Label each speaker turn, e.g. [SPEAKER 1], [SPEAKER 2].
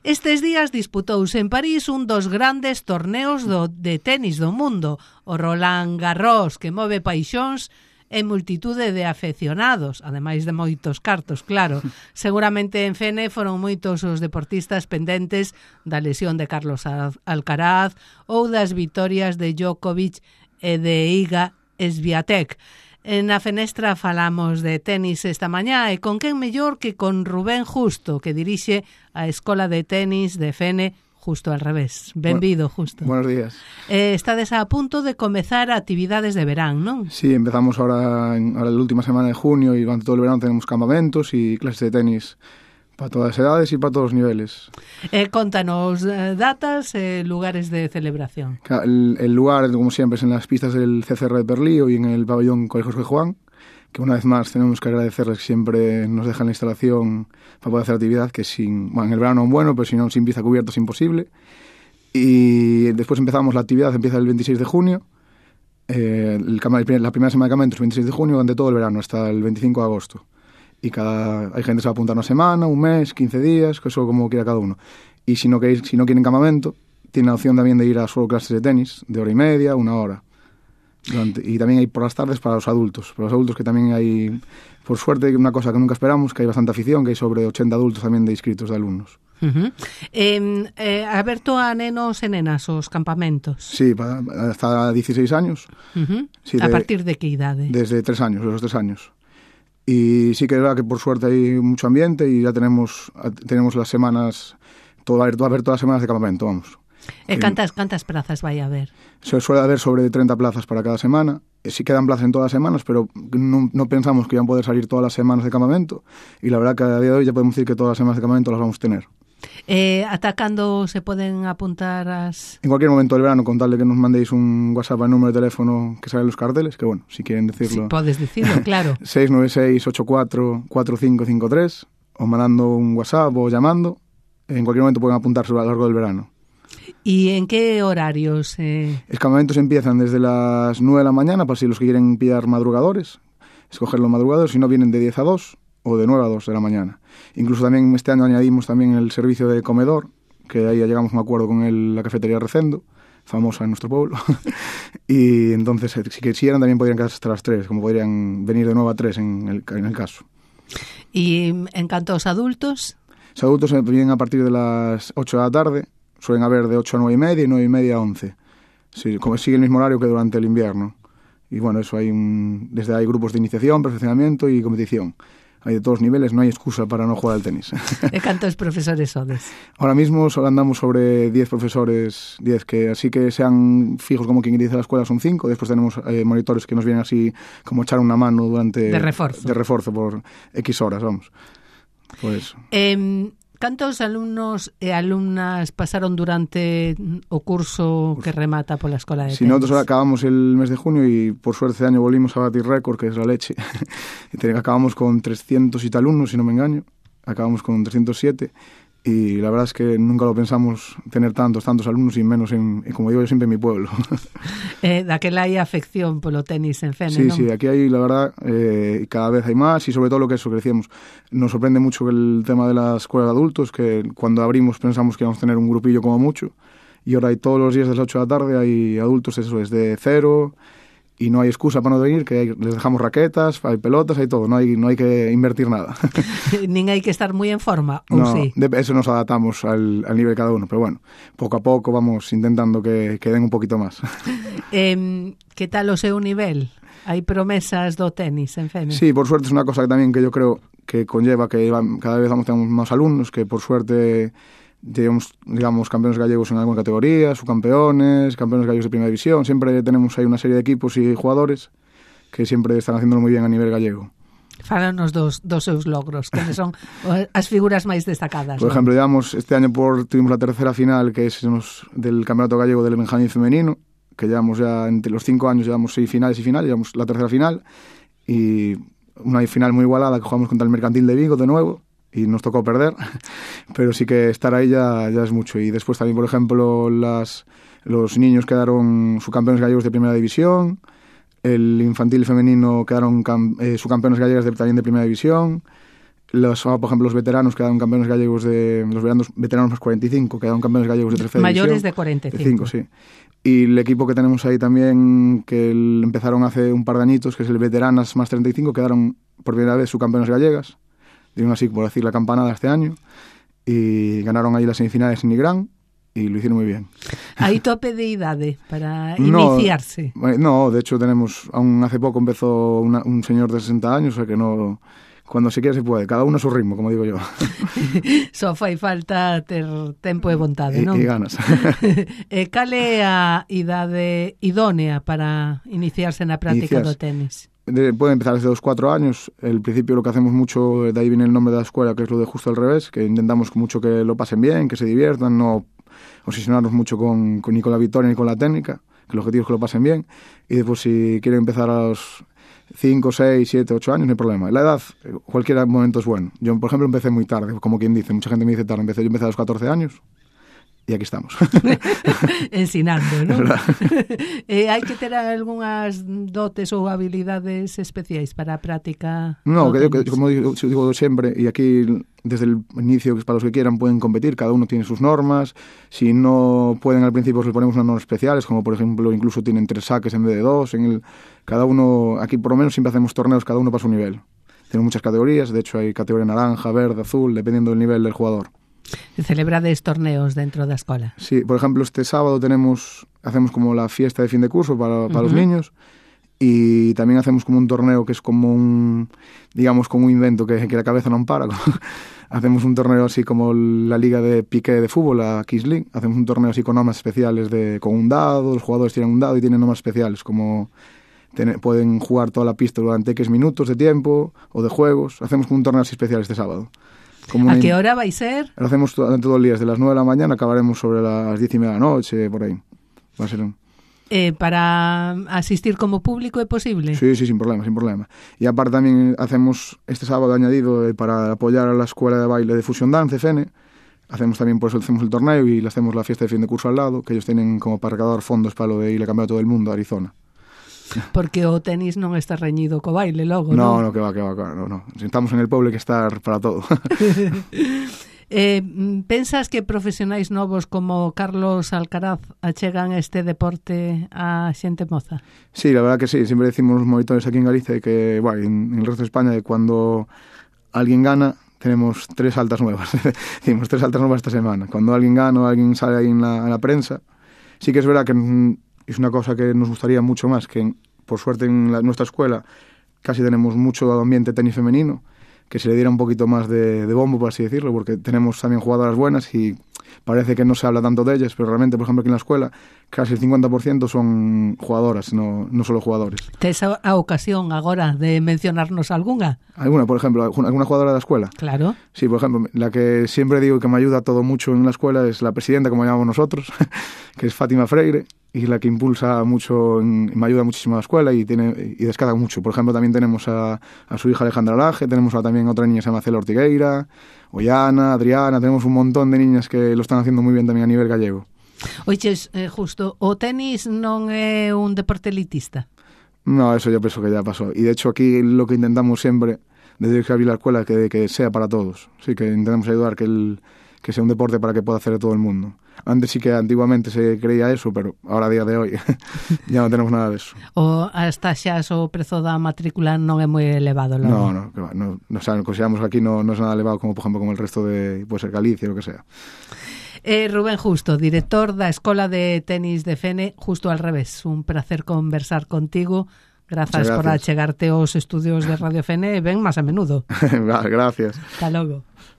[SPEAKER 1] Estes días disputouse en París un dos grandes torneos de tenis do mundo, o Roland Garros, que move paixóns e multitude de afeccionados, ademais de moitos cartos, claro. Seguramente en Fene foron moitos os deportistas pendentes da lesión de Carlos Alcaraz ou das vitorias de Djokovic e de Iga Swiatek. Na Fenestra falamos de tenis esta mañá e con quen mellor que con Rubén Justo, que dirixe a Escola de Tenis de Fene, justo al revés. Benvido, Justo.
[SPEAKER 2] Buenos días.
[SPEAKER 1] Estades a punto de comezar actividades de verán, non?
[SPEAKER 2] Sí, empezamos ahora la última semana de junio y durante todo el verano tenemos campamentos y clases de tenis para todas las edades y para todos los niveles.
[SPEAKER 1] Contanos datas, lugares de celebración.
[SPEAKER 2] El lugar, como siempre, es en las pistas del CCR de Perlío y en el pabellón Colegio Jorge Juan, que una vez más tenemos que agradecerles que siempre nos dejan la instalación para poder hacer actividad, que en el verano bueno, pero si no, sin pieza cubierta es imposible. Y después empezamos la actividad, empieza el 26 de junio, la primera semana de campamentos, el 26 de junio, durante todo el verano, hasta el 25 de agosto. Y hay gente que se va a apuntar una semana, un mes, 15 días, que eso como quiera cada uno. Y si no quieren campamento, tienen la opción también de ir a solo clases de tenis, de hora y media, 1 hora. Y también hay por las tardes para los adultos. Para los adultos que también hay, por suerte, una cosa que nunca esperamos, que hay bastante afición, que hay sobre 80 adultos también de inscritos, de alumnos.
[SPEAKER 1] Aberto a nenos e nenas os campamentos?
[SPEAKER 2] Sí, hasta 16 años. Sí,
[SPEAKER 1] a partir de qué idade?
[SPEAKER 2] Desde 3 años, los 3 años. Y sí que es verdad que por suerte hay mucho ambiente y ya tenemos las semanas, va a haber todas las semanas de campamento, vamos.
[SPEAKER 1] ¿Cantas plazas vai a haber?
[SPEAKER 2] Se suele haber sobre 30 plazas para cada semana. Sí quedan plazas en todas las semanas, pero no pensamos que iban a poder salir todas las semanas de campamento. Y la verdad que a día de hoy ya podemos decir que todas las semanas de campamento las vamos a tener.
[SPEAKER 1] ¿Hasta cuándo se pueden apuntar?
[SPEAKER 2] En cualquier momento del verano, con tal de que nos mandéis un WhatsApp al número de teléfono que sale en los carteles, que bueno, si quieren decirlo...
[SPEAKER 1] Sí, puedes decirlo, claro.
[SPEAKER 2] 696-84-4553, o mandando un WhatsApp o llamando. En cualquier momento pueden apuntarse a lo largo del verano.
[SPEAKER 1] ¿Y en qué horarios?
[SPEAKER 2] Los campamentos empiezan desde las 9 de la mañana, para si los que quieren pillar madrugadores, escoger los madrugadores, si no vienen de 10 a 2 o de 9 a 2 de la mañana. Incluso también este año añadimos también el servicio de comedor, que ahí ya llegamos a un acuerdo con la cafetería Recendo, famosa en nuestro pueblo. Y entonces, si quisieran, también podrían quedarse hasta las 3, como podrían venir de 9 a 3 en el caso.
[SPEAKER 1] ¿Y en cuanto a los adultos?
[SPEAKER 2] Los adultos vienen a partir de las 8 de la tarde, suelen haber de 8 a 9 y media y 9 y media a 11. Sí, como sigue el mismo horario que durante el invierno. Y bueno, eso hay grupos de iniciación, perfeccionamiento y competición. Hay de todos niveles, no hay excusa para no jugar al tenis.
[SPEAKER 1] ¿Cuántos profesores sois?
[SPEAKER 2] Ahora mismo andamos sobre 10 profesores, 10 que así que sean fijos como quien dice la escuela son 5. Después tenemos monitores que nos vienen así como echar una mano durante...
[SPEAKER 1] De refuerzo
[SPEAKER 2] por X horas, vamos. Por eso.
[SPEAKER 1] ¿Cuántos alumnos e alumnas pasaron durante o curso que remata pola Escola de Tenis?
[SPEAKER 2] Si nosotros acabamos el mes de junio y por suerte este año volvimos a batir récord, que es la leche. Acabamos con 300 y tal alumnos, si no me engaño. Acabamos con 307 y la verdad es que nunca lo pensamos tener tantos alumnos y menos como digo yo siempre, en mi pueblo.
[SPEAKER 1] Daquela hai afección polo tenis en Fene,
[SPEAKER 2] sí,
[SPEAKER 1] non?
[SPEAKER 2] Sí, aquí hay, la verdad, cada vez hay más y sobre todo lo que decíamos, nos sorprende mucho el tema de la escuela de adultos, que cuando abrimos pensamos que íbamos a tener un grupillo como mucho y ahora hay todos los días desde las 8 de la tarde hay adultos, eso es de 0 y no hay excusa para no venir, que les dejamos raquetas, hay pelotas, hay todo, no hay que invertir nada.
[SPEAKER 1] Ni hay que estar muy en forma, ¿o
[SPEAKER 2] no,
[SPEAKER 1] sí?
[SPEAKER 2] Eso nos adaptamos al nivel de cada uno, pero bueno, poco a poco vamos intentando que den un poquito más.
[SPEAKER 1] ¿Qué tal o seu nivel? Hai promesas do tenis en Fene?
[SPEAKER 2] Sí, por suerte es una cosa que también que yo creo que conlleva que cada vez tenemos más alumnos, que por suerte... digamos, campeones gallegos en alguna categoría, subcampeones, campeones gallegos de primera división. Siempre tenemos ahí una serie de equipos y jugadores que siempre están haciéndolo muy bien a nivel gallego.
[SPEAKER 1] Fálanos dos seus logros, que son as figuras máis destacadas.
[SPEAKER 2] Por ejemplo, este año tuvimos la tercera final, que es del Campeonato Gallego del Benjamín Femenino, que llevamos ya, entre los 5 años, llevamos 6 finales y final, llevamos la tercera final, y una final muy igualada que jugamos contra el Mercantil de Vigo de nuevo, y nos tocó perder, pero sí que estar ahí ya es mucho. Y después también, por ejemplo, los niños quedaron subcampeones gallegos de primera división, el infantil femenino quedaron subcampeones gallegas también de primera división, por ejemplo, los veteranos quedaron campeones gallegos los veteranos más 45, quedaron campeones gallegos de tercera división.
[SPEAKER 1] Mayores de 45.
[SPEAKER 2] Sí. Y el equipo que tenemos ahí también, que empezaron hace un par de añitos, que es el Veteranas más 35, quedaron por primera vez subcampeones gallegas, dieron así, por decir, la campanada este año, y ganaron ahí las semifinales en Nigrán, y lo hicieron muy bien.
[SPEAKER 1] ¿Hay tope de idade para iniciarse?
[SPEAKER 2] No, de hecho aún hace poco empezó un señor de 60 años, o sea que no... Cuando se quiere se puede, cada uno a su ritmo, como digo yo.
[SPEAKER 1] Só fai falta ter tempo e vontade, non?
[SPEAKER 2] E ganas.
[SPEAKER 1] Cal é a idade idónea para iniciarse na práctica do tenis?
[SPEAKER 2] Puede empezar desde los 4 años. El principio lo que hacemos mucho, de ahí viene el nombre de la escuela, que es lo de justo al revés, que intentamos mucho que lo pasen bien, que se diviertan, no obsesionarnos mucho ni con la victoria ni con la técnica, que el objetivo es que lo pasen bien. Y después si quieren empezar a los 5, 6, 7, 8 años, no hay problema. La edad, cualquier momento es bueno. Yo, por ejemplo, empecé muy tarde, como quien dice. Mucha gente me dice tarde. Yo empecé a los 14 años e aquí estamos.
[SPEAKER 1] Ensinando, non? Hai que ter algunhas dotes ou habilidades especiais para a práctica?
[SPEAKER 2] No, como digo siempre, y aquí desde el inicio, para los que quieran pueden competir, cada uno tiene sus normas. Si no pueden al principio, les ponemos unas normas especiales, como por ejemplo, incluso tienen 3 saques en vez de 2. Cada uno, aquí por lo menos siempre hacemos torneos, cada uno para su nivel. Tenemos muchas categorías, de hecho hay categoría naranja, verde, azul, dependiendo del nivel del jugador.
[SPEAKER 1] Celebrades torneos dentro da escola?
[SPEAKER 2] Sí, por ejemplo, este sábado hacemos como la fiesta de fin de curso para los niños, y también hacemos como un torneo que es como digamos, como un invento que la cabeza no para. Hacemos un torneo así como la liga de piqué de fútbol, la Kids League. Hacemos un torneo así con normas especiales con un dado, los jugadores tienen un dado y tienen normas especiales, como pueden jugar toda la pista durante X minutos de tiempo o de juegos. Hacemos como un torneo así especial este sábado.
[SPEAKER 1] ¿A qué hora vai ser?
[SPEAKER 2] Lo hacemos durante todo el día, desde las 9 de la mañana, acabaremos sobre las 10:30 de la noche, por ahí. Va a ser
[SPEAKER 1] ¿Para asistir como público es posible?
[SPEAKER 2] Sí, sin problema. Y aparte también hacemos este sábado añadido para apoyar a la escuela de baile de Fusion Dance, FENE. Por eso hacemos el torneo y le hacemos la fiesta de fin de curso al lado, que ellos tienen como para recaudar fondos para lo de ir a campeonato del mundo a Arizona.
[SPEAKER 1] Porque o tenis non está reñido co baile logo,
[SPEAKER 2] non?
[SPEAKER 1] No,
[SPEAKER 2] que va, no. Si estamos en el pueblo hay que estar para todo.
[SPEAKER 1] Pensas que profesionais novos como Carlos Alcaraz achegan este deporte a xente moza?
[SPEAKER 2] Sí, la verdad que sí. Siempre decimos los monitores aquí en Galicia que, en el resto de España, que cuando alguien gana, tenemos 3 altas nuevas. Decimos 3 altas nuevas esta semana. Cuando alguien gana o alguien sale ahí en la prensa, sí que es verdad que es una cosa que nos gustaría mucho más, que por suerte en nuestra escuela casi tenemos mucho ambiente tenis femenino, que se le diera un poquito más de bombo, por así decirlo, porque tenemos también jugadoras buenas y parece que no se habla tanto de ellas, pero realmente, por ejemplo, aquí en la escuela casi el 50% son jugadoras, no solo jugadores.
[SPEAKER 1] ¿Tes a ocasión agora de mencionarnos alguna?
[SPEAKER 2] ¿Alguna, por ejemplo? ¿Alguna jugadora de la escuela?
[SPEAKER 1] Claro.
[SPEAKER 2] Sí, por ejemplo, la que siempre digo que me ayuda todo mucho en la escuela es la presidenta, como llamamos nosotros, que es Fátima Freire, y la que impulsa mucho, me ayuda muchísimo a la escuela y descarga mucho. Por ejemplo, también tenemos a su hija Alejandra Laje, tenemos también otra niña que se llama Cela Ortigueira, Ollana, Adriana, tenemos un montón de niñas que lo están haciendo muy bien también a nivel gallego.
[SPEAKER 1] Oiches, justo, o tenis non é un deporte elitista?
[SPEAKER 2] No, eso yo pienso que ya pasó. Y de hecho aquí lo que intentamos siempre, desde que abrí la escuela, que sea para todos. Sí, que intentamos ayudar que sea un deporte para que pueda hacer todo el mundo. Antes sí que antiguamente se creía eso, pero ahora a día de hoy ya no tenemos nada de eso.
[SPEAKER 1] O as taxas o prezo da matrícula non é moi elevado?
[SPEAKER 2] No, o sea, consideramos que aquí no es nada elevado como, por ejemplo, como el resto de, puede ser Galicia o lo que sea.
[SPEAKER 1] Rubén Justo, director da Escola de Tenis de FENE, justo al revés. Un placer conversar contigo. Grazas por achegarte aos estudios de Radio FENE e ven máis a menudo.
[SPEAKER 2] Gracias.
[SPEAKER 1] Hasta logo.